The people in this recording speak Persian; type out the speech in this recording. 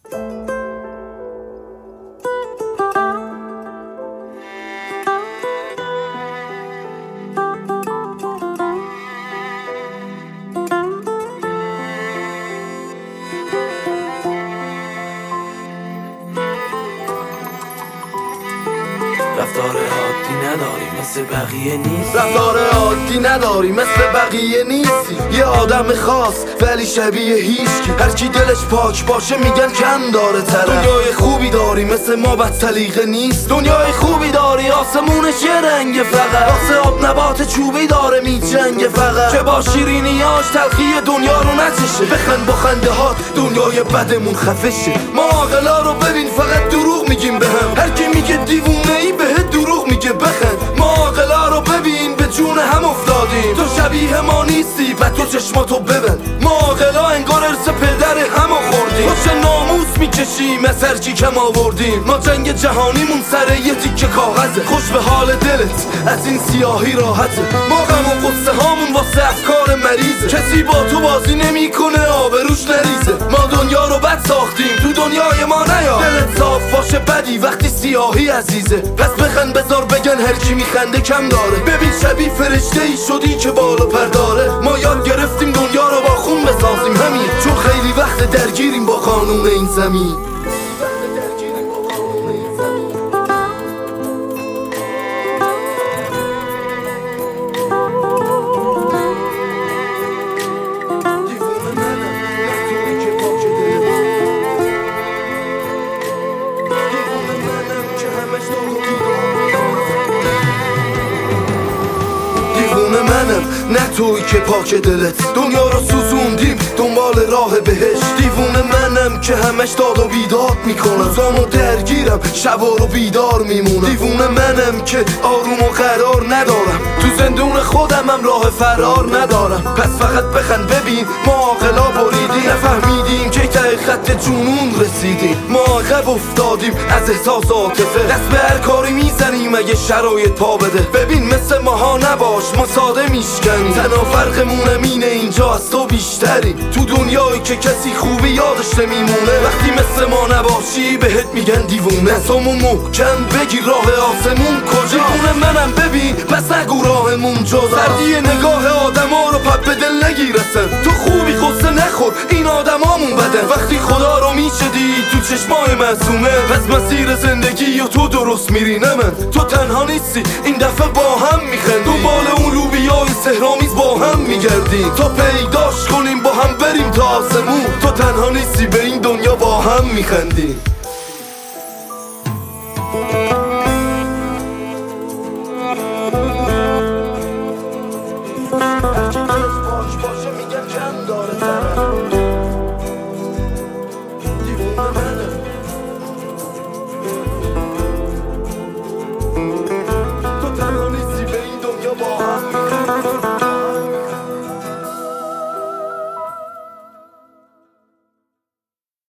رفتار عادی نداری مثل بقیه نیستی، رفتار عادی نداری مثل بقیه نیستی. یه آدم خاص ولی شبیه هیچکی. هر کی دلش پاک باشه میگن کم داره طرف. دنیای خوبی داری مثل ما بد سلیقه نیست. دنیای خوبی داری آسمونش یه رنگ فقط. واسه آب نبات چوبی داره میجنگه فقط. که با شیرینیاش تلخی دنیا رو نچشه. بخند با خنده هات دنیای بدمون خفه شه. ما عاقلا رو ببین فقط دروغ میگیم بهم. هر کی میگه دیوونه ای بهت دروغ میگه بخند. ما عاقلا رو ببین به جون هم افتادیم. تو شبیه ما نیستی و تو چشماتو ببند. ما عاقلا انگار ارث پدر هم خوردیم. چه ناموس میکشیم از هر کی کم آوردیم. ما جنگ جهانیمون سر یه تیکه کاغذه. خوش به حال دلت از این سیاهی راحته. ما غم و قصه هامون واسه افکار مریضه. کسی با تو بازی نمیکنه آبروش نریزه. ما دنیا رو بد ساختیم تو دنیای ما نیا. دلت صاف باشه بدی وقتی سیاهی عزیزه. پس بخند بذار بگن هر کی میخنده کم داره. ببین شبیه فرشته ای شدی که بالا پر داره. ما یاد گرفتیم دنیا رو با خون بسازیم همین. چون خیلی وقت درگیریم با قانون این زمین. نه توی که پاک دلت. دنیا رو سوزوندیم دنبال راه بهش. دیوونه منم که همش داد و بیداد میکنم. روزامو درگیرم شبا رو بیدار میمونم. دیوونه منم که آروم و قرار ندارم. تو زندون خودمم راه فرار ندارم. پس فقط بخند ببین ما عاقلا بریدیم. نفهمیدیم که ته خط جنون رسیدیم. ما عقب افتادیم از احساس عاطفه. دست به هر کاری میزنیم اگه شرایط پا بده. ببین مثل ماها نباش ما ساده میشکنیم. تنها فرقمون اینه اینجا از تو بیشتریم. تو دنیایی که کسی خوبی یادش نمیمونه. وقتی مثل ما نباشی بهت میگن دیوونه. دستامو محکم بگیر راه آسمون کجا. دیوونه منم ببین پس نگو راهمون جدا. سردی نگاه آدما رو پپ به دل نگیرسن. تو خوبی قصه نخور این آدمامون بدن. وقتی خدا رو میشدی تو چشمای معصومه. پس مسیر زندگی و تو درست میری نه من. تو تنها نیستی این دفعه با هم میخندی. دنبال اون لوبیای سحرآمیز با هم میگردیم. تا پیداش کنیم با هم بریم تا آسمون. تو تنها نیستی به این دنیا با هم میخندیم.